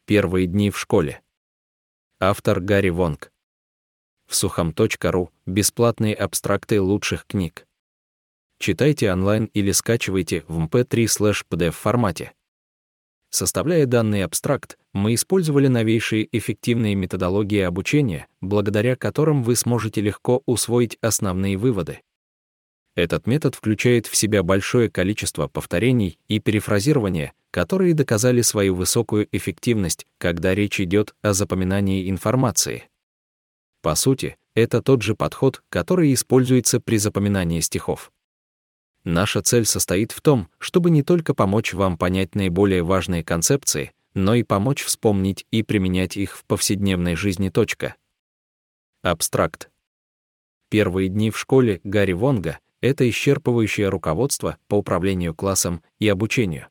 Первые дни в школе. Автор Гарри Вонг. В сухом.ру бесплатные абстракты лучших книг. Читайте онлайн или скачивайте в mp3/pdf формате. Составляя данный абстракт, мы использовали новейшие эффективные методологии обучения, благодаря которым вы сможете легко усвоить основные выводы. Этот метод включает в себя большое количество повторений и перефразирования, которые доказали свою высокую эффективность, когда речь идет о запоминании информации. По сути, это тот же подход, который используется при запоминании стихов. Наша цель состоит в том, чтобы не только помочь вам понять наиболее важные концепции, но и помочь вспомнить и применять их в повседневной жизни. Абстракт. Первые дни в школе Гарри Вонга — это исчерпывающее руководство по управлению классом и обучению.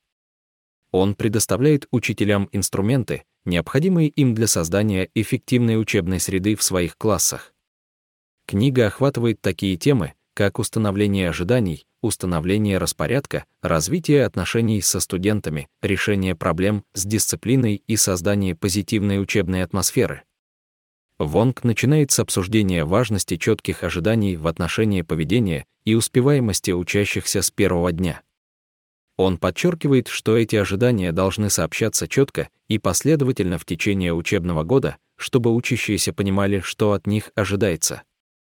Он предоставляет учителям инструменты, необходимые им для создания эффективной учебной среды в своих классах. Книга охватывает такие темы, как установление ожиданий, установление распорядка, развитие отношений со студентами, решение проблем с дисциплиной и создание позитивной учебной атмосферы. Вонг начинает с обсуждения важности четких ожиданий в отношении поведения и успеваемости учащихся с первого дня. Он подчеркивает, что эти ожидания должны сообщаться четко и последовательно в течение учебного года, чтобы учащиеся понимали, что от них ожидается.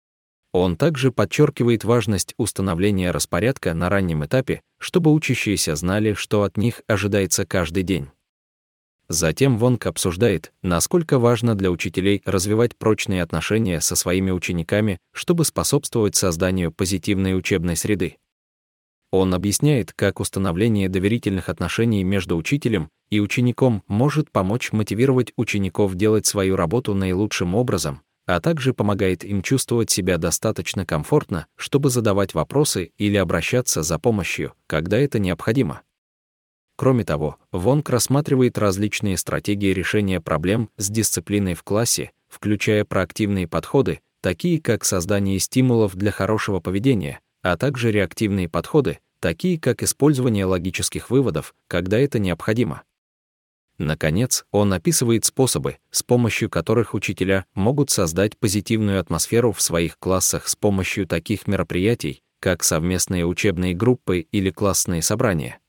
Он также подчеркивает важность установления распорядка на раннем этапе, чтобы учащиеся знали, что от них ожидается каждый день. Затем Вонг обсуждает, насколько важно для учителей развивать прочные отношения со своими учениками, чтобы способствовать созданию позитивной учебной среды. Он объясняет, как установление доверительных отношений между учителем и учеником может помочь мотивировать учеников делать свою работу наилучшим образом, а также помогает им чувствовать себя достаточно комфортно, чтобы задавать вопросы или обращаться за помощью, когда это необходимо. Кроме того, Вонг рассматривает различные стратегии решения проблем с дисциплиной в классе, включая проактивные подходы, такие как создание стимулов для хорошего поведения, а также реактивные подходы, такие как использование логических выводов, когда это необходимо. Наконец, он описывает способы, с помощью которых учителя могут создать позитивную атмосферу в своих классах с помощью таких мероприятий, как совместные учебные группы или классные собрания.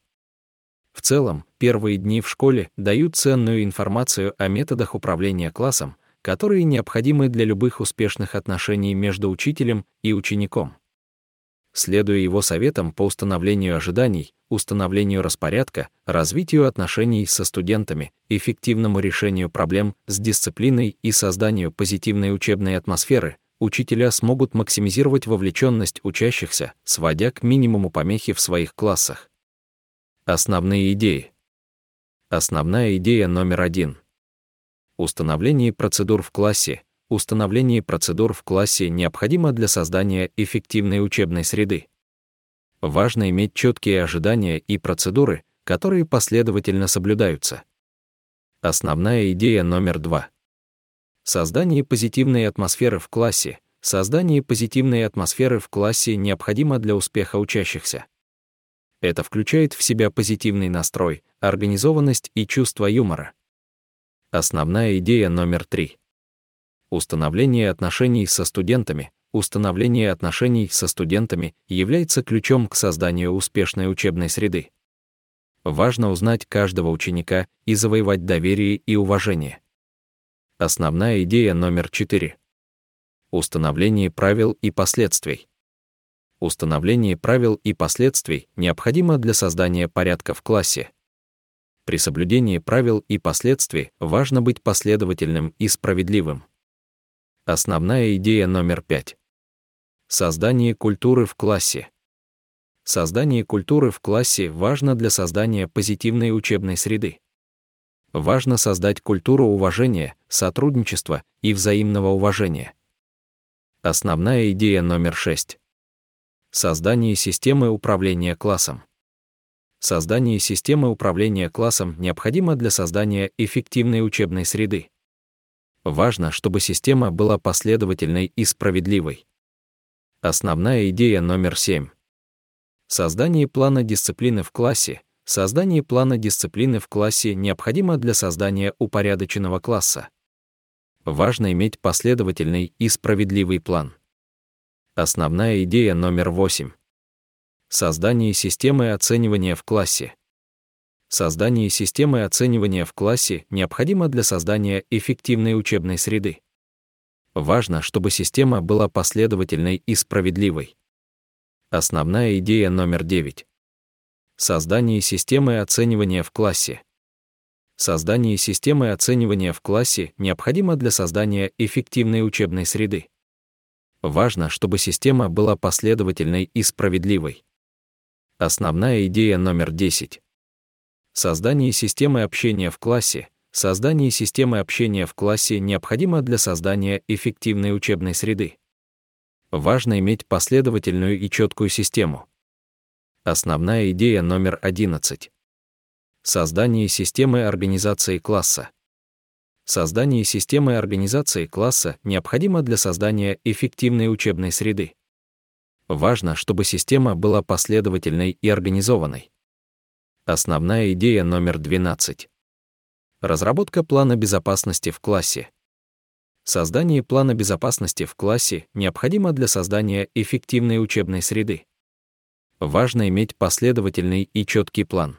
В целом, первые дни в школе дают ценную информацию о методах управления классом, которые необходимы для любых успешных отношений между учителем и учеником. Следуя его советам по установлению ожиданий, установлению распорядка, развитию отношений со студентами, эффективному решению проблем с дисциплиной и созданию позитивной учебной атмосферы, учителя смогут максимизировать вовлеченность учащихся, сводя к минимуму помехи в своих классах. Основные идеи. Основная идея номер 1. Установление процедур в классе. Установление процедур в классе необходимо для создания эффективной учебной среды. Важно иметь четкие ожидания и процедуры, которые последовательно соблюдаются. Основная идея номер 2. Создание позитивной атмосферы в классе. Создание позитивной атмосферы в классе необходимо для успеха учащихся. Это включает в себя позитивный настрой, организованность и чувство юмора. Основная идея номер 3. Установление отношений со студентами. Установление отношений со студентами является ключом к созданию успешной учебной среды. Важно узнать каждого ученика и завоевать доверие и уважение. Основная идея номер 4. Установление правил и последствий. Установление правил и последствий необходимо для создания порядка в классе. При соблюдении правил и последствий важно быть последовательным и справедливым. Основная идея номер 5. Создание культуры в классе. Создание культуры в классе важно для создания позитивной учебной среды. Важно создать культуру уважения, сотрудничества и взаимного уважения. Основная идея номер 6. Создание системы управления классом. Создание системы управления классом необходимо для создания эффективной учебной среды. Важно, чтобы система была последовательной и справедливой. Основная идея номер 7. Создание плана дисциплины в классе. Создание плана дисциплины в классе необходимо для создания упорядоченного класса. Важно иметь последовательный и справедливый план. Основная идея номер 8. Создание системы оценивания в классе. Создание системы оценивания в классе необходимо для создания эффективной учебной среды. Важно, чтобы система была последовательной и справедливой. Основная идея номер 9. Создание системы оценивания в классе. Создание системы оценивания в классе необходимо для создания эффективной учебной среды. Важно, чтобы система была последовательной и справедливой. Основная идея номер 10. Создание системы общения в классе. Создание системы общения в классе необходимо для создания эффективной учебной среды. Важно иметь последовательную и четкую систему. Основная идея номер 11. Создание системы организации класса. Создание системы организации класса необходимо для создания эффективной учебной среды. Важно, чтобы система была последовательной и организованной. Основная идея номер 12. Разработка плана безопасности в классе. Создание плана безопасности в классе необходимо для создания эффективной учебной среды. Важно иметь последовательный и четкий план.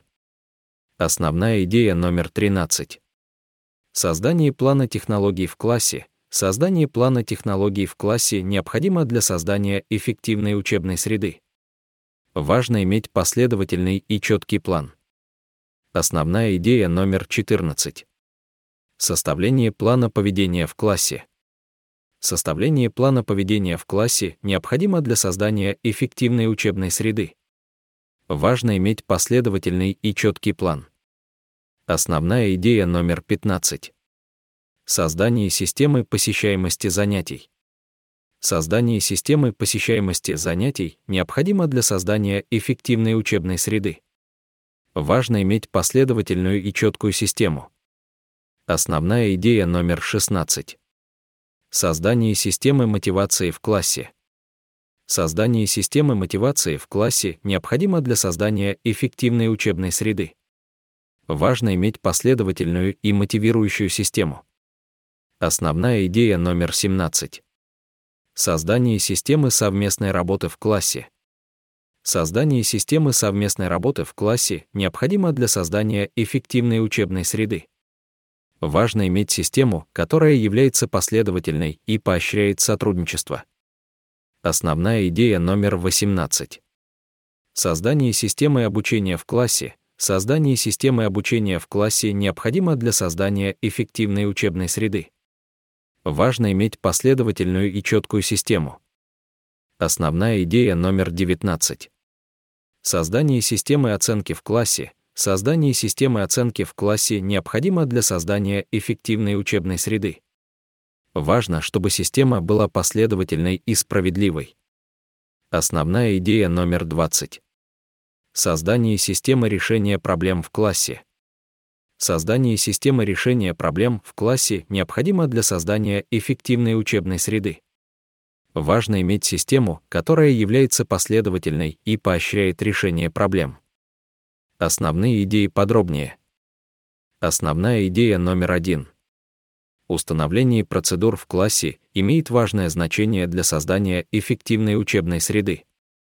Основная идея номер 13. Создание плана технологий в классе. Создание плана технологий в классе необходимо для создания эффективной учебной среды. Важно иметь последовательный и четкий план. Основная идея номер 14. Составление плана поведения в классе. Составление плана поведения в классе необходимо для создания эффективной учебной среды. Важно иметь последовательный и четкий план. Основная идея номер 15. Создание системы посещаемости занятий. Создание системы посещаемости занятий необходимо для создания эффективной учебной среды. Важно иметь последовательную и четкую систему. Основная идея номер 16. Создание системы мотивации в классе. Создание системы мотивации в классе необходимо для создания эффективной учебной среды. Важно иметь последовательную и мотивирующую систему. Основная идея номер 17. Создание системы совместной работы в классе. Создание системы совместной работы в классе необходимо для создания эффективной учебной среды. Важно иметь систему, которая является последовательной и поощряет сотрудничество. Основная идея номер 18. Создание системы обучения в классе. Создание системы обучения в классе необходимо для создания эффективной учебной среды. Важно иметь последовательную и четкую систему. Основная идея номер 19. Создание системы оценки в классе. Создание системы оценки в классе необходимо для создания эффективной учебной среды. Важно, чтобы система была последовательной и справедливой. Основная идея номер 20. Создание системы решения проблем в классе. Создание системы решения проблем в классе необходимо для создания эффективной учебной среды. Важно иметь систему, которая является последовательной и поощряет решение проблем. Основные идеи подробнее. Основная идея номер 1. Установление процедур в классе имеет важное значение для создания эффективной учебной среды.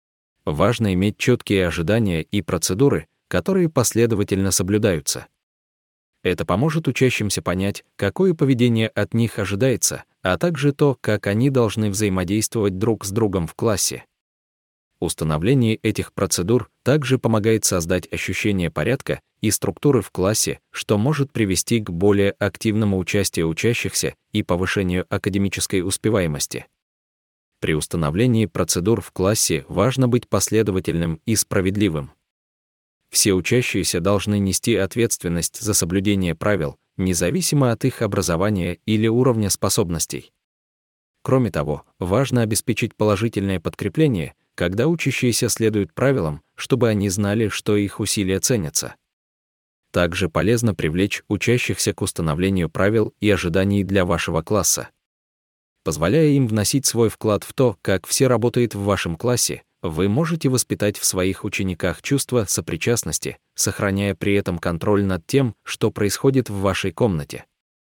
Важно иметь четкие ожидания и процедуры, которые последовательно соблюдаются. Это поможет учащимся понять, какое поведение от них ожидается, а также то, как они должны взаимодействовать друг с другом в классе. Установление этих процедур также помогает создать ощущение порядка и структуры в классе, что может привести к более активному участию учащихся и повышению академической успеваемости. При установлении процедур в классе важно быть последовательным и справедливым. Все учащиеся должны нести ответственность за соблюдение правил, независимо от их образования или уровня способностей. Кроме того, важно обеспечить положительное подкрепление, когда учащиеся следуют правилам, чтобы они знали, что их усилия ценятся. Также полезно привлечь учащихся к установлению правил и ожиданий для вашего класса. Позволяя им вносить свой вклад в то, как все работает в вашем классе, вы можете воспитать в своих учениках чувство сопричастности, сохраняя при этом контроль над тем, что происходит в вашей комнате.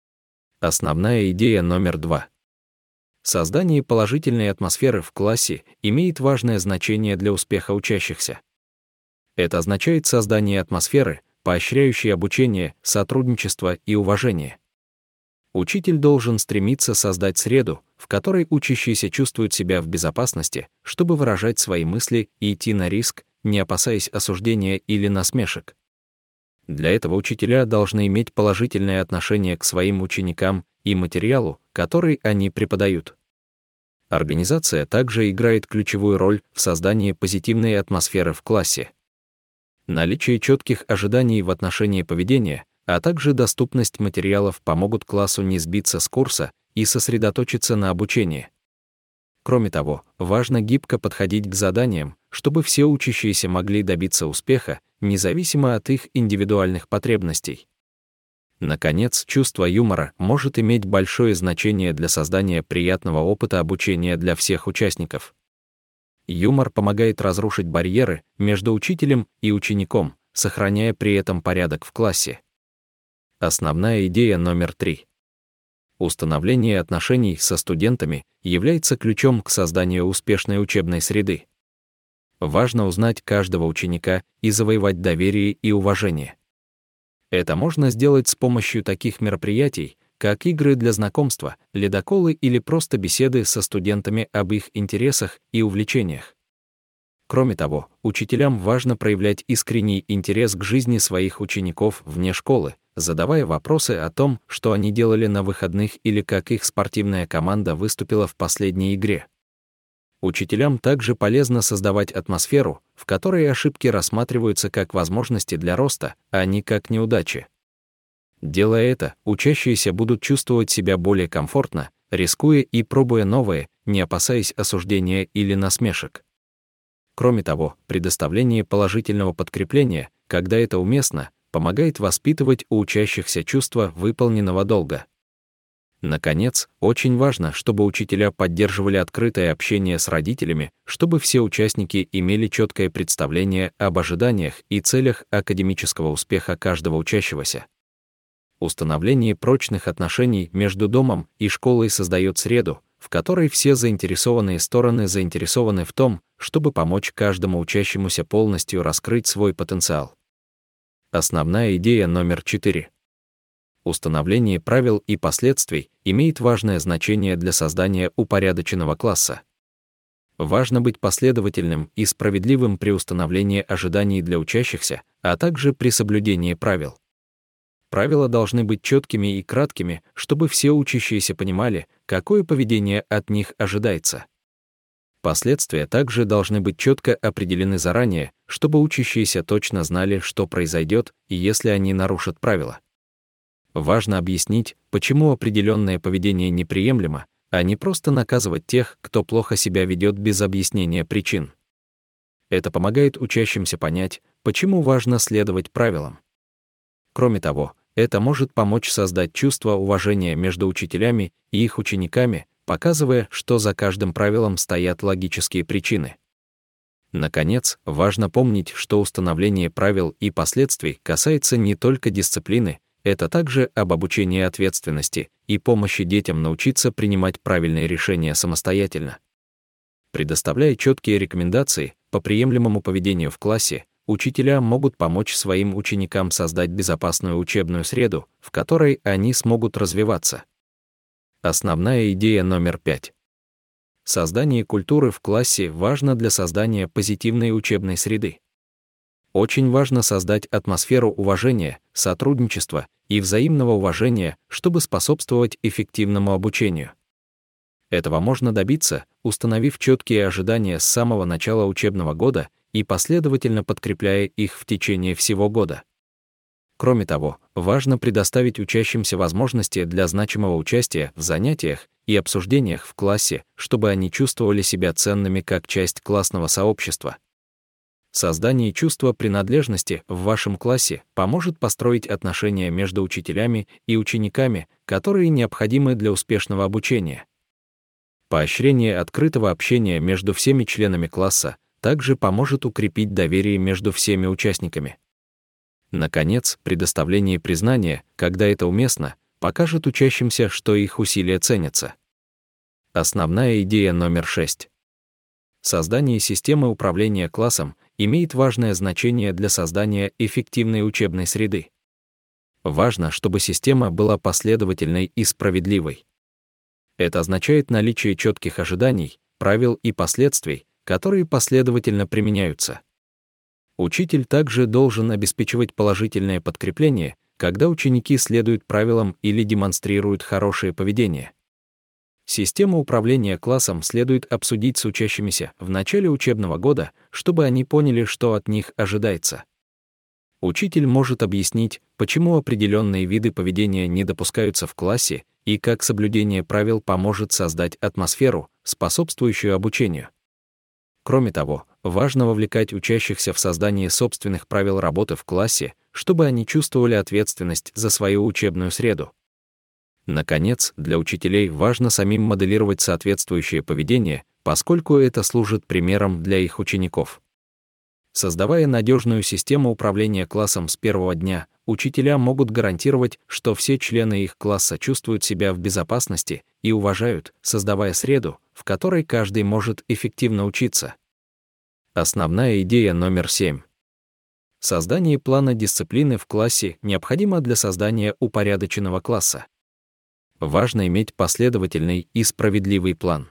Основная идея номер 2. Создание положительной атмосферы в классе имеет важное значение для успеха учащихся. Это означает создание атмосферы, поощряющей обучение, сотрудничество и уважение. Учитель должен стремиться создать среду, в которой учащиеся чувствуют себя в безопасности, чтобы выражать свои мысли и идти на риск, не опасаясь осуждения или насмешек. Для этого учителя должны иметь положительное отношение к своим ученикам и материалу, который они преподают. Организация также играет ключевую роль в создании позитивной атмосферы в классе. Наличие четких ожиданий в отношении поведения, а также доступность материалов помогут классу не сбиться с курса и сосредоточиться на обучении. Кроме того, важно гибко подходить к заданиям, чтобы все учащиеся могли добиться успеха, независимо от их индивидуальных потребностей. Наконец, чувство юмора может иметь большое значение для создания приятного опыта обучения для всех участников. Юмор помогает разрушить барьеры между учителем и учеником, сохраняя при этом порядок в классе. Основная идея номер 3. Установление отношений со студентами является ключом к созданию успешной учебной среды. Важно узнать каждого ученика и завоевать доверие и уважение. Это можно сделать с помощью таких мероприятий, как игры для знакомства, ледоколы или просто беседы со студентами об их интересах и увлечениях. Кроме того, учителям важно проявлять искренний интерес к жизни своих учеников вне школы, задавая вопросы о том, что они делали на выходных или как их спортивная команда выступила в последней игре. Учителям также полезно создавать атмосферу, в которой ошибки рассматриваются как возможности для роста, а не как неудачи. Делая это, учащиеся будут чувствовать себя более комфортно, рискуя и пробуя новое, не опасаясь осуждения или насмешек. Кроме того, предоставление положительного подкрепления, когда это уместно, помогает воспитывать у учащихся чувство выполненного долга. Наконец, очень важно, чтобы учителя поддерживали открытое общение с родителями, чтобы все участники имели четкое представление об ожиданиях и целях академического успеха каждого учащегося. Установление прочных отношений между домом и школой создает среду, в которой все заинтересованные стороны заинтересованы в том, чтобы помочь каждому учащемуся полностью раскрыть свой потенциал. Основная идея номер 4. Установление правил и последствий имеет важное значение для создания упорядоченного класса. Важно быть последовательным и справедливым при установлении ожиданий для учащихся, а также при соблюдении правил. Правила должны быть четкими и краткими, чтобы все учащиеся понимали, какое поведение от них ожидается. Последствия также должны быть четко определены заранее, чтобы учащиеся точно знали, что произойдет, если они нарушат правила. Важно объяснить, почему определенное поведение неприемлемо, а не просто наказывать тех, кто плохо себя ведет без объяснения причин. Это помогает учащимся понять, почему важно следовать правилам. Кроме того, это может помочь создать чувство уважения между учителями и их учениками, показывая, что за каждым правилом стоят логические причины. Наконец, важно помнить, что установление правил и последствий касается не только дисциплины, это также об обучении ответственности и помощи детям научиться принимать правильные решения самостоятельно. Предоставляя четкие рекомендации по приемлемому поведению в классе, учителя могут помочь своим ученикам создать безопасную учебную среду, в которой они смогут развиваться. Основная идея номер 5. Создание культуры в классе важно для создания позитивной учебной среды. Очень важно создать атмосферу уважения, сотрудничества и взаимного уважения, чтобы способствовать эффективному обучению. Этого можно добиться, установив четкие ожидания с самого начала учебного года и последовательно подкрепляя их в течение всего года. Кроме того, важно предоставить учащимся возможности для значимого участия в занятиях и обсуждениях в классе, чтобы они чувствовали себя ценными как часть классного сообщества. Создание чувства принадлежности в вашем классе поможет построить отношения между учителями и учениками, которые необходимы для успешного обучения. Поощрение открытого общения между всеми членами класса также поможет укрепить доверие между всеми участниками. Наконец, предоставление признания, когда это уместно, покажет учащимся, что их усилия ценятся. Основная идея номер 6. Создание системы управления классом имеет важное значение для создания эффективной учебной среды. Важно, чтобы система была последовательной и справедливой. Это означает наличие четких ожиданий, правил и последствий, которые последовательно применяются. Учитель также должен обеспечивать положительное подкрепление, когда ученики следуют правилам или демонстрируют хорошее поведение. Систему управления классом следует обсудить с учащимися в начале учебного года, чтобы они поняли, что от них ожидается. Учитель может объяснить, почему определенные виды поведения не допускаются в классе и как соблюдение правил поможет создать атмосферу, способствующую обучению. Кроме того, важно вовлекать учащихся в создание собственных правил работы в классе, чтобы они чувствовали ответственность за свою учебную среду. Наконец, для учителей важно самим моделировать соответствующее поведение, поскольку это служит примером для их учеников. Создавая надежную систему управления классом с первого дня, учителя могут гарантировать, что все члены их класса чувствуют себя в безопасности и уважают, создавая среду, в которой каждый может эффективно учиться. Основная идея номер 7. Создание плана дисциплины в классе необходимо для создания упорядоченного класса. Важно иметь последовательный и справедливый план.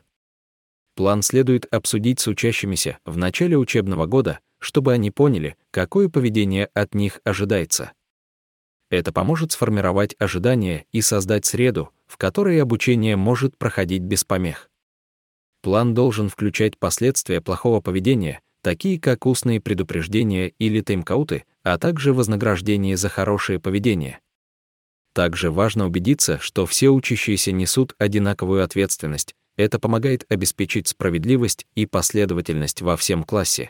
План следует обсудить с учащимися в начале учебного года, чтобы они поняли, какое поведение от них ожидается. Это поможет сформировать ожидания и создать среду, в которой обучение может проходить без помех. План должен включать последствия плохого поведения, такие как устные предупреждения или тайм-ауты, а также вознаграждение за хорошее поведение. Также важно убедиться, что все учащиеся несут одинаковую ответственность. Это помогает обеспечить справедливость и последовательность во всем классе.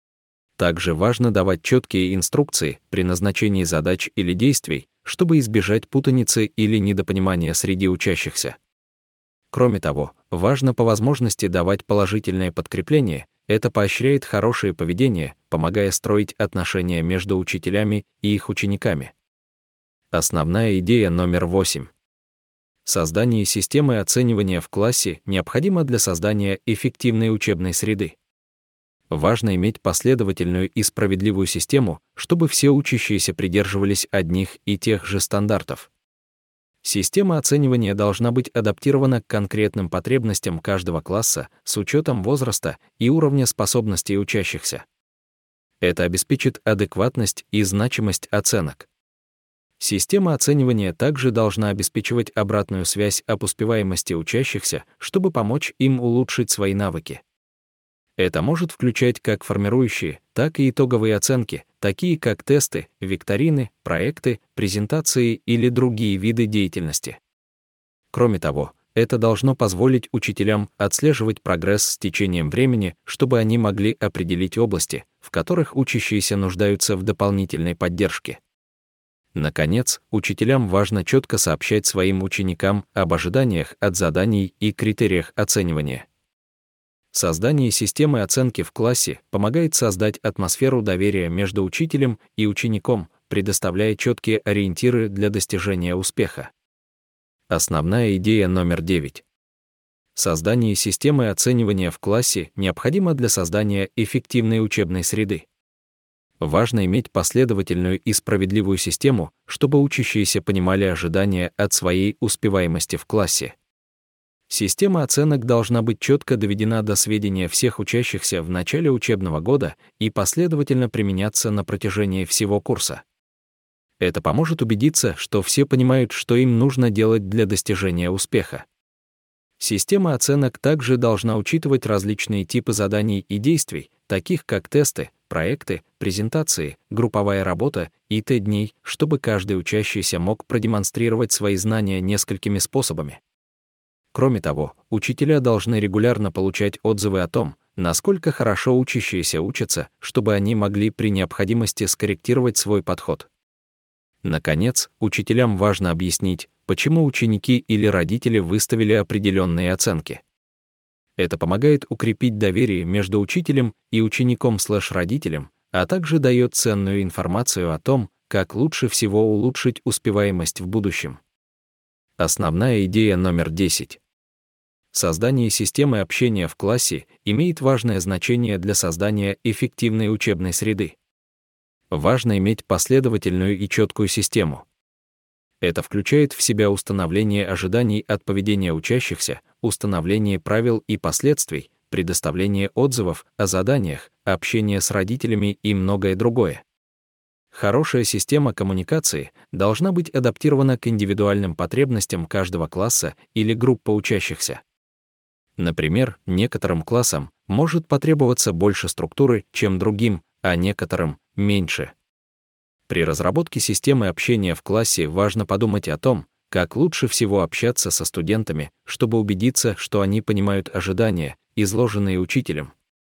Также важно давать четкие инструкции при назначении задач или действий, чтобы избежать путаницы или недопонимания среди учащихся. Кроме того, важно по возможности давать положительное подкрепление, это поощряет хорошее поведение, помогая строить отношения между учителями и их учениками. Основная идея номер 8. Создание системы оценивания в классе необходимо для создания эффективной учебной среды. Важно иметь последовательную и справедливую систему, чтобы все учащиеся придерживались одних и тех же стандартов. Система оценивания должна быть адаптирована к конкретным потребностям каждого класса с учетом возраста и уровня способностей учащихся. Это обеспечит адекватность и значимость оценок. Система оценивания также должна обеспечивать обратную связь об успеваемости учащихся, чтобы помочь им улучшить свои навыки. Это может включать как формирующие, так и итоговые оценки, такие как тесты, викторины, проекты, презентации или другие виды деятельности. Кроме того, это должно позволить учителям отслеживать прогресс с течением времени, чтобы они могли определить области, в которых учащиеся нуждаются в дополнительной поддержке. Наконец, учителям важно четко сообщать своим ученикам об ожиданиях от заданий и критериях оценивания. Создание системы оценки в классе помогает создать атмосферу доверия между учителем и учеником, предоставляя четкие ориентиры для достижения успеха. Основная идея номер 9. Создание системы оценивания в классе необходимо для создания эффективной учебной среды. Важно иметь последовательную и справедливую систему, чтобы учащиеся понимали ожидания от своей успеваемости в классе. Система оценок должна быть четко доведена до сведения всех учащихся в начале учебного года и последовательно применяться на протяжении всего курса. Это поможет убедиться, что все понимают, что им нужно делать для достижения успеха. Система оценок также должна учитывать различные типы заданий и действий, таких как тесты, проекты, презентации, групповая работа и Т-дней, чтобы каждый учащийся мог продемонстрировать свои знания несколькими способами. Кроме того, учителя должны регулярно получать отзывы о том, насколько хорошо учащиеся учатся, чтобы они могли при необходимости скорректировать свой подход. Наконец, учителям важно объяснить, почему ученики или родители выставили определенные оценки. Это помогает укрепить доверие между учителем и учеником/родителем, а также дает ценную информацию о том, как лучше всего улучшить успеваемость в будущем. Основная идея номер 10. Создание системы общения в классе имеет важное значение для создания эффективной учебной среды. Важно иметь последовательную и четкую систему. Это включает в себя установление ожиданий от поведения учащихся, установление правил и последствий, предоставление отзывов о заданиях, общение с родителями и многое другое. Хорошая система коммуникации должна быть адаптирована к индивидуальным потребностям каждого класса или группы учащихся. Например, некоторым классам может потребоваться больше структуры, чем другим, а некоторым — меньше. При разработке системы общения в классе важно подумать о том, как лучше всего общаться со студентами, чтобы убедиться, что они понимают ожидания, изложенные учителем.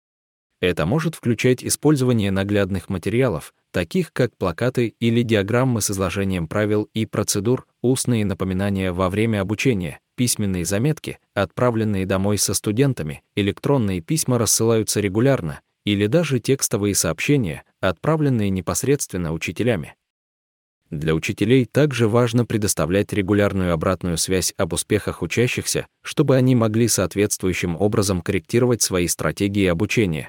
Это может включать использование наглядных материалов, таких как плакаты или диаграммы с изложением правил и процедур, устные напоминания во время обучения, письменные заметки, отправленные домой со студентами, электронные письма рассылаются регулярно, или даже текстовые сообщения, отправленные непосредственно учителями. Для учителей также важно предоставлять регулярную обратную связь об успехах учащихся, чтобы они могли соответствующим образом корректировать свои стратегии обучения.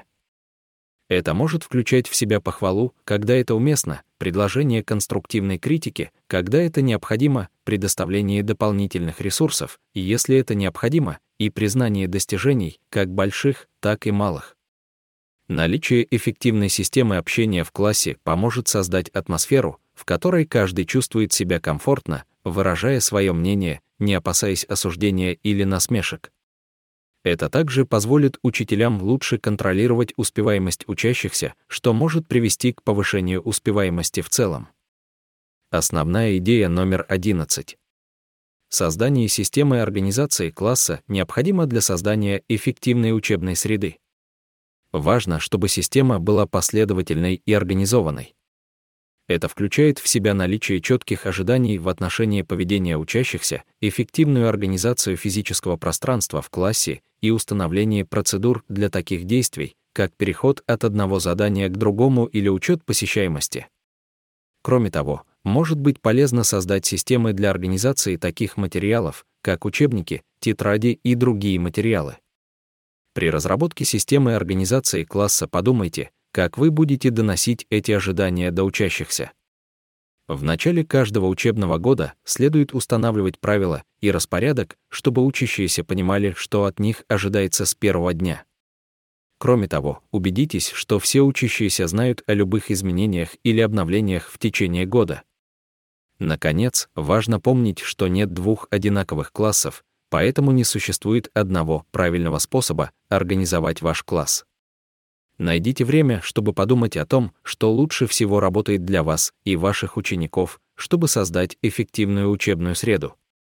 Это может включать в себя похвалу, когда это уместно, предложение конструктивной критики, когда это необходимо, предоставление дополнительных ресурсов, и если это необходимо, и признание достижений, как больших, так и малых. Наличие эффективной системы общения в классе поможет создать атмосферу, в которой каждый чувствует себя комфортно, выражая свое мнение, не опасаясь осуждения или насмешек. Это также позволит учителям лучше контролировать успеваемость учащихся, что может привести к повышению успеваемости в целом. Основная идея номер 11. Создание системы организации класса необходимо для создания эффективной учебной среды. Важно, чтобы система была последовательной и организованной. Это включает в себя наличие четких ожиданий в отношении поведения учащихся, эффективную организацию физического пространства в классе и установление процедур для таких действий, как переход от одного задания к другому или учет посещаемости. Кроме того, может быть полезно создать системы для организации таких материалов, как учебники, тетради и другие материалы. При разработке системы организации класса подумайте, как вы будете доносить эти ожидания до учащихся. В начале каждого учебного года следует устанавливать правила и распорядок, чтобы учащиеся понимали, что от них ожидается с первого дня. Кроме того, убедитесь, что все учащиеся знают о любых изменениях или обновлениях в течение года. Наконец, важно помнить, что нет двух одинаковых классов, поэтому не существует одного правильного способа организовать ваш класс. Найдите время, чтобы подумать о том, что лучше всего работает для вас и ваших учеников, чтобы создать эффективную учебную среду.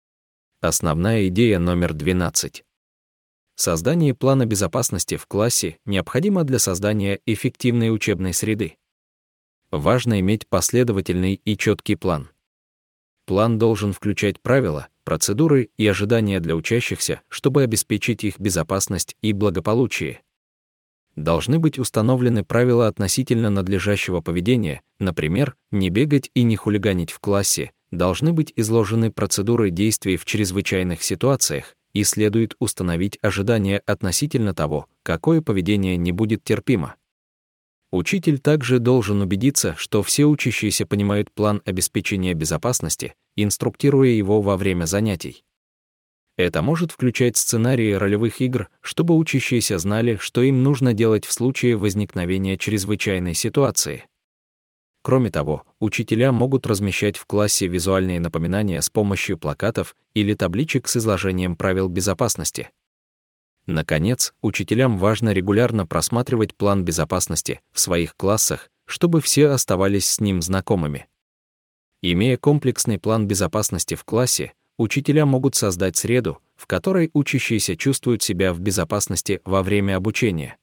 Основная идея номер 12. Создание плана безопасности в классе необходимо для создания эффективной учебной среды. Важно иметь последовательный и четкий план. План должен включать правила, процедуры и ожидания для учащихся, чтобы обеспечить их безопасность и благополучие. Должны быть установлены правила относительно надлежащего поведения, например, не бегать и не хулиганить в классе, должны быть изложены процедуры действий в чрезвычайных ситуациях, и следует установить ожидания относительно того, какое поведение не будет терпимо. Учитель также должен убедиться, что все учащиеся понимают план обеспечения безопасности, инструктируя его во время занятий. Это может включать сценарии ролевых игр, чтобы учащиеся знали, что им нужно делать в случае возникновения чрезвычайной ситуации. Кроме того, учителя могут размещать в классе визуальные напоминания с помощью плакатов или табличек с изложением правил безопасности. Наконец, учителям важно регулярно просматривать план безопасности в своих классах, чтобы все оставались с ним знакомыми. Имея комплексный план безопасности в классе, учителя могут создать среду, в которой учащиеся чувствуют себя в безопасности во время обучения.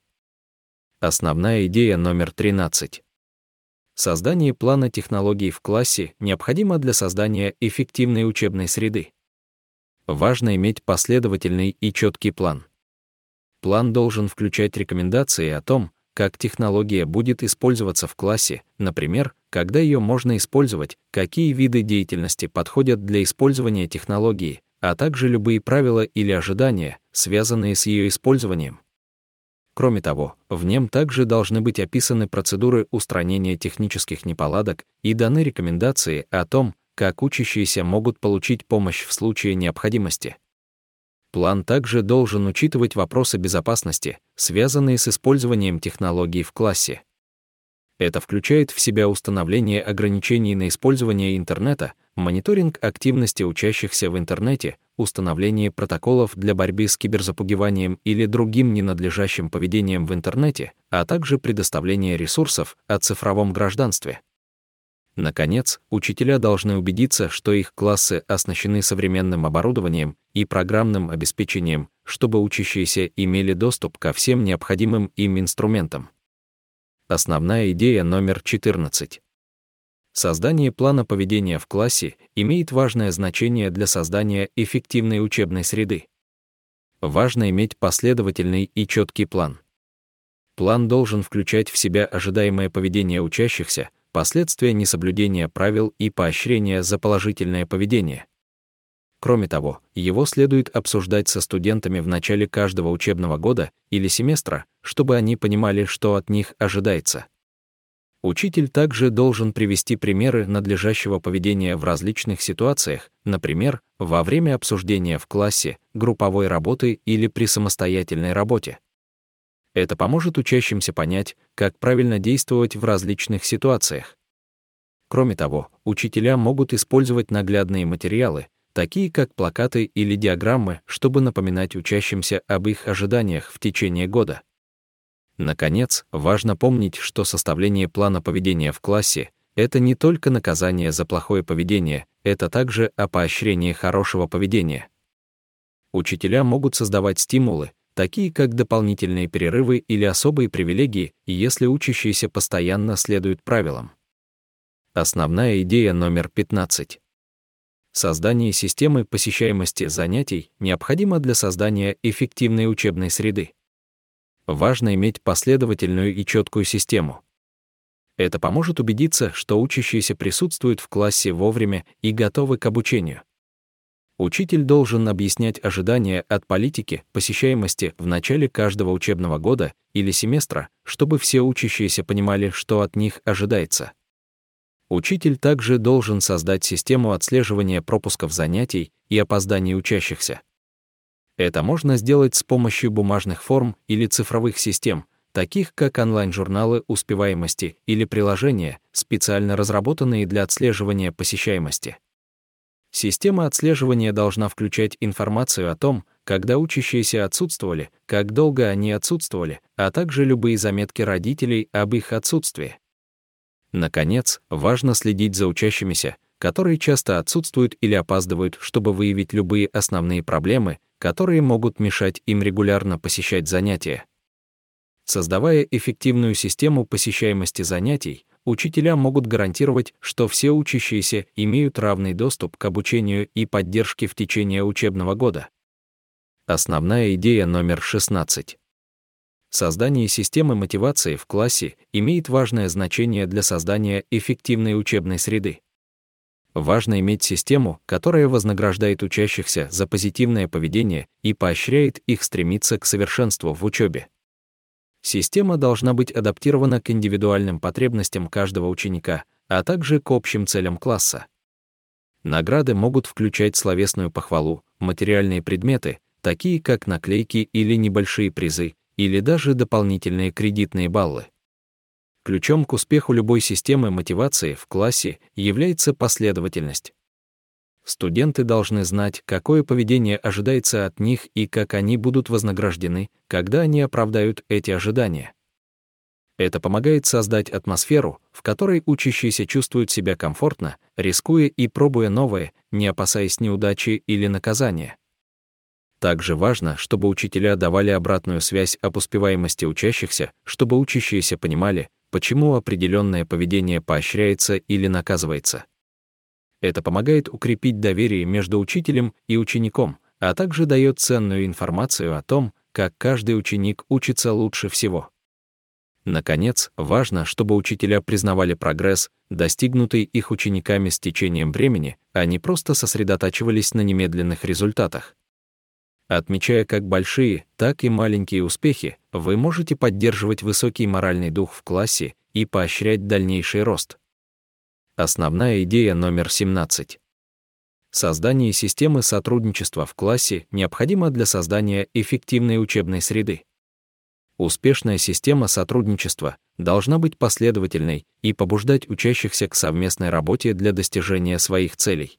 Основная идея номер 13. Создание плана технологий в классе необходимо для создания эффективной учебной среды. Важно иметь последовательный и четкий план. План должен включать рекомендации о том, как технология будет использоваться в классе, например, когда ее можно использовать, какие виды деятельности подходят для использования технологии, а также любые правила или ожидания, связанные с ее использованием. Кроме того, в нем также должны быть описаны процедуры устранения технических неполадок и даны рекомендации о том, как учащиеся могут получить помощь в случае необходимости. План также должен учитывать вопросы безопасности, связанные с использованием технологий в классе. Это включает в себя установление ограничений на использование интернета, мониторинг активности учащихся в интернете, установление протоколов для борьбы с киберзапугиванием или другим ненадлежащим поведением в интернете, а также предоставление ресурсов о цифровом гражданстве. Наконец, учителя должны убедиться, что их классы оснащены современным оборудованием и программным обеспечением, чтобы учащиеся имели доступ ко всем необходимым им инструментам. Основная идея номер 14. Создание плана поведения в классе имеет важное значение для создания эффективной учебной среды. Важно иметь последовательный и четкий план. План должен включать в себя ожидаемое поведение учащихся, последствия несоблюдения правил и поощрения за положительное поведение. Кроме того, его следует обсуждать со студентами в начале каждого учебного года или семестра, чтобы они понимали, что от них ожидается. Учитель также должен привести примеры надлежащего поведения в различных ситуациях, например, во время обсуждения в классе, групповой работы или при самостоятельной работе. Это поможет учащимся понять, как правильно действовать в различных ситуациях. Кроме того, учителя могут использовать наглядные материалы, такие как плакаты или диаграммы, чтобы напоминать учащимся об их ожиданиях в течение года. Наконец, важно помнить, что составление плана поведения в классе — это не только наказание за плохое поведение, это также о поощрении хорошего поведения. Учителя могут создавать стимулы, такие как дополнительные перерывы или особые привилегии, если учащиеся постоянно следуют правилам. Основная идея номер 15. Создание системы посещаемости занятий необходимо для создания эффективной учебной среды. Важно иметь последовательную и четкую систему. Это поможет убедиться, что учащиеся присутствуют в классе вовремя и готовы к обучению. Учитель должен объяснять ожидания от политики посещаемости в начале каждого учебного года или семестра, чтобы все учащиеся понимали, что от них ожидается. Учитель также должен создать систему отслеживания пропусков занятий и опозданий учащихся. Это можно сделать с помощью бумажных форм или цифровых систем, таких как онлайн-журналы успеваемости или приложения, специально разработанные для отслеживания посещаемости. Система отслеживания должна включать информацию о том, когда учащиеся отсутствовали, как долго они отсутствовали, а также любые заметки родителей об их отсутствии. Наконец, важно следить за учащимися, которые часто отсутствуют или опаздывают, чтобы выявить любые основные проблемы, которые могут мешать им регулярно посещать занятия. Создавая эффективную систему посещаемости занятий, учителя могут гарантировать, что все учащиеся имеют равный доступ к обучению и поддержке в течение учебного года. Основная идея номер 16. Создание системы мотивации в классе имеет важное значение для создания эффективной учебной среды. Важно иметь систему, которая вознаграждает учащихся за позитивное поведение и поощряет их стремиться к совершенству в учебе. Система должна быть адаптирована к индивидуальным потребностям каждого ученика, а также к общим целям класса. Награды могут включать словесную похвалу, материальные предметы, такие как наклейки или небольшие призы, или даже дополнительные кредитные баллы. Ключом к успеху любой системы мотивации в классе является последовательность. Студенты должны знать, какое поведение ожидается от них и как они будут вознаграждены, когда они оправдают эти ожидания. Это помогает создать атмосферу, в которой учащиеся чувствуют себя комфортно, рискуя и пробуя новое, не опасаясь неудачи или наказания. Также важно, чтобы учителя давали обратную связь об успеваемости учащихся, чтобы учащиеся понимали, почему определенное поведение поощряется или наказывается. Это помогает укрепить доверие между учителем и учеником, а также дает ценную информацию о том, как каждый ученик учится лучше всего. Наконец, важно, чтобы учителя признавали прогресс, достигнутый их учениками с течением времени, а не просто сосредотачивались на немедленных результатах. Отмечая как большие, так и маленькие успехи, вы можете поддерживать высокий моральный дух в классе и поощрять дальнейший рост. Основная идея номер 17. Создание системы сотрудничества в классе необходимо для создания эффективной учебной среды. Успешная система сотрудничества должна быть последовательной и побуждать учащихся к совместной работе для достижения своих целей.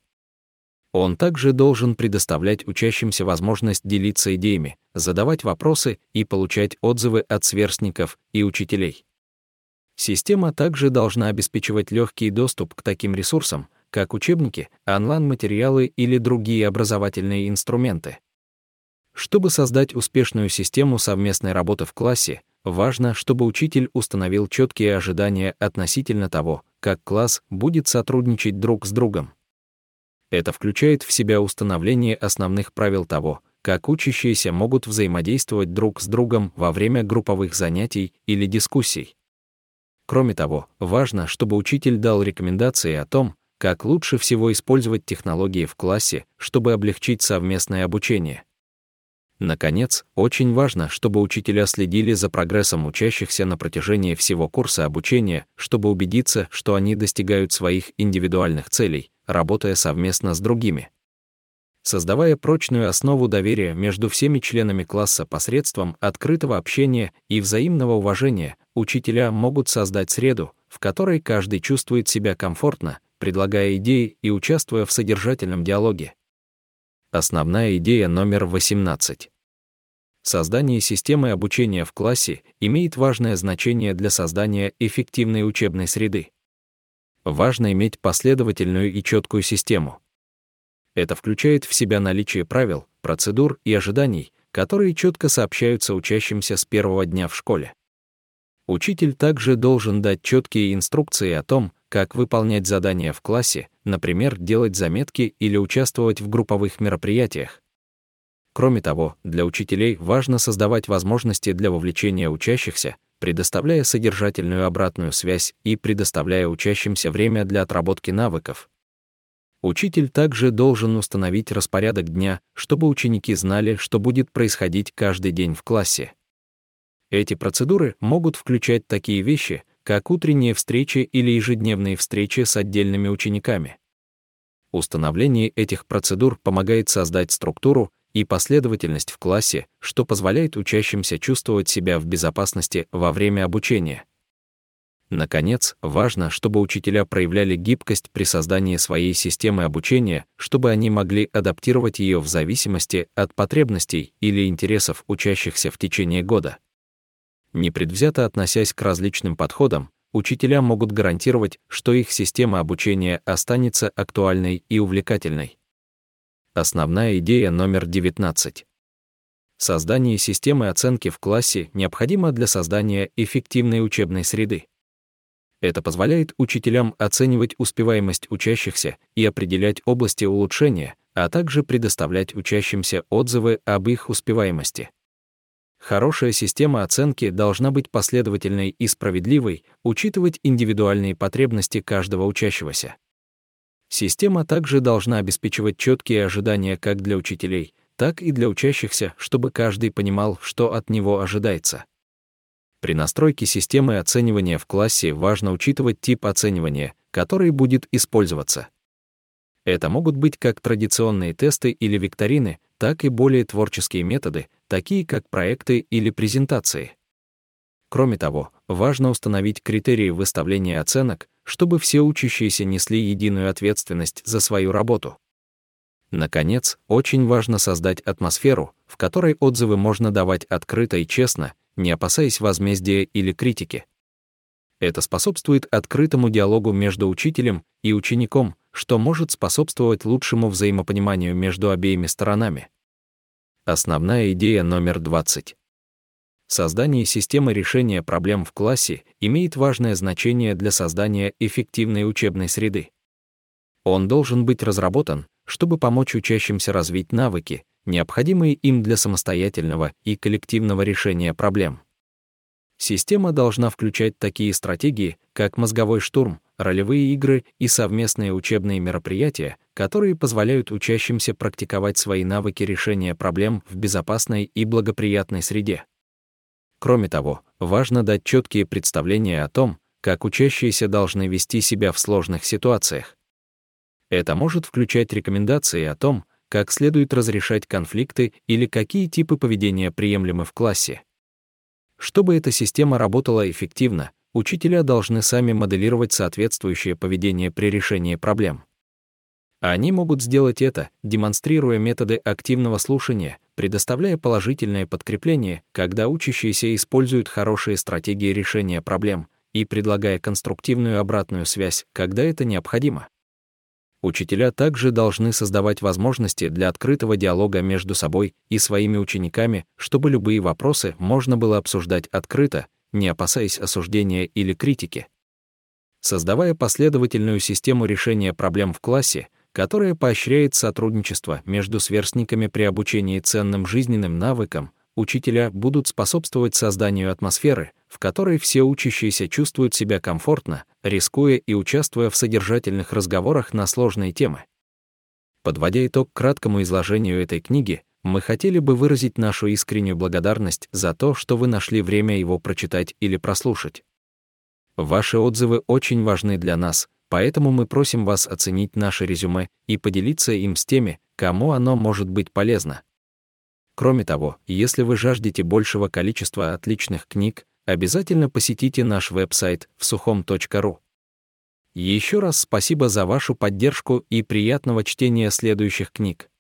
Он также должен предоставлять учащимся возможность делиться идеями, задавать вопросы и получать отзывы от сверстников и учителей. Система также должна обеспечивать легкий доступ к таким ресурсам, как учебники, онлайн-материалы или другие образовательные инструменты. Чтобы создать успешную систему совместной работы в классе, важно, чтобы учитель установил четкие ожидания относительно того, как класс будет сотрудничать друг с другом. Это включает в себя установление основных правил того, как учащиеся могут взаимодействовать друг с другом во время групповых занятий или дискуссий. Кроме того, важно, чтобы учитель дал рекомендации о том, как лучше всего использовать технологии в классе, чтобы облегчить совместное обучение. Наконец, очень важно, чтобы учителя следили за прогрессом учащихся на протяжении всего курса обучения, чтобы убедиться, что они достигают своих индивидуальных целей, работая совместно с другими. Создавая прочную основу доверия между всеми членами класса посредством открытого общения и взаимного уважения, учителя могут создать среду, в которой каждый чувствует себя комфортно, предлагая идеи и участвуя в содержательном диалоге. Основная идея номер 18. Создание системы обучения в классе имеет важное значение для создания эффективной учебной среды. Важно иметь последовательную и четкую систему. Это включает в себя наличие правил, процедур и ожиданий, которые четко сообщаются учащимся с первого дня в школе. Учитель также должен дать четкие инструкции о том, как выполнять задания в классе, например, делать заметки или участвовать в групповых мероприятиях. Кроме того, для учителей важно создавать возможности для вовлечения учащихся, предоставляя содержательную обратную связь и предоставляя учащимся время для отработки навыков. Учитель также должен установить распорядок дня, чтобы ученики знали, что будет происходить каждый день в классе. Эти процедуры могут включать такие вещи, как утренние встречи или ежедневные встречи с отдельными учениками. Установление этих процедур помогает создать структуру и последовательность в классе, что позволяет учащимся чувствовать себя в безопасности во время обучения. Наконец, важно, чтобы учителя проявляли гибкость при создании своей системы обучения, чтобы они могли адаптировать ее в зависимости от потребностей или интересов учащихся в течение года. Непредвзято относясь к различным подходам, учителя могут гарантировать, что их система обучения останется актуальной и увлекательной. Основная идея номер 19. Создание системы оценки в классе необходимо для создания эффективной учебной среды. Это позволяет учителям оценивать успеваемость учащихся и определять области улучшения, а также предоставлять учащимся отзывы об их успеваемости. Хорошая система оценки должна быть последовательной и справедливой, учитывать индивидуальные потребности каждого учащегося. Система также должна обеспечивать четкие ожидания как для учителей, так и для учащихся, чтобы каждый понимал, что от него ожидается. При настройке системы оценивания в классе важно учитывать тип оценивания, который будет использоваться. Это могут быть как традиционные тесты или викторины, так и более творческие методы, такие как проекты или презентации. Кроме того, важно установить критерии выставления оценок, чтобы все учащиеся несли единую ответственность за свою работу. Наконец, очень важно создать атмосферу, в которой отзывы можно давать открыто и честно, не опасаясь возмездия или критики. Это способствует открытому диалогу между учителем и учеником, что может способствовать лучшему взаимопониманию между обеими сторонами. Основная идея номер 20. Создание системы решения проблем в классе имеет важное значение для создания эффективной учебной среды. Он должен быть разработан, чтобы помочь учащимся развить навыки, необходимые им для самостоятельного и коллективного решения проблем. Система должна включать такие стратегии, как мозговой штурм, ролевые игры и совместные учебные мероприятия, которые позволяют учащимся практиковать свои навыки решения проблем в безопасной и благоприятной среде. Кроме того, важно дать четкие представления о том, как учащиеся должны вести себя в сложных ситуациях. Это может включать рекомендации о том, как следует разрешать конфликты или какие типы поведения приемлемы в классе. Чтобы эта система работала эффективно, учителя должны сами моделировать соответствующее поведение при решении проблем. Они могут сделать это, демонстрируя методы активного слушания, предоставляя положительное подкрепление, когда учащиеся используют хорошие стратегии решения проблем, и предлагая конструктивную обратную связь, когда это необходимо. Учителя также должны создавать возможности для открытого диалога между собой и своими учениками, чтобы любые вопросы можно было обсуждать открыто, не опасаясь осуждения или критики. Создавая последовательную систему решения проблем в классе, которая поощряет сотрудничество между сверстниками при обучении ценным жизненным навыкам, учителя будут способствовать созданию атмосферы, в которой все учащиеся чувствуют себя комфортно, рискуя и участвуя в содержательных разговорах на сложные темы. Подводя итог краткому изложению этой книги, мы хотели бы выразить нашу искреннюю благодарность за то, что вы нашли время его прочитать или прослушать. Ваши отзывы очень важны для нас, поэтому мы просим вас оценить наше резюме и поделиться им с теми, кому оно может быть полезно. Кроме того, если вы жаждете большего количества отличных книг, обязательно посетите наш веб-сайт всухом.ру. Еще раз спасибо за вашу поддержку и приятного чтения следующих книг.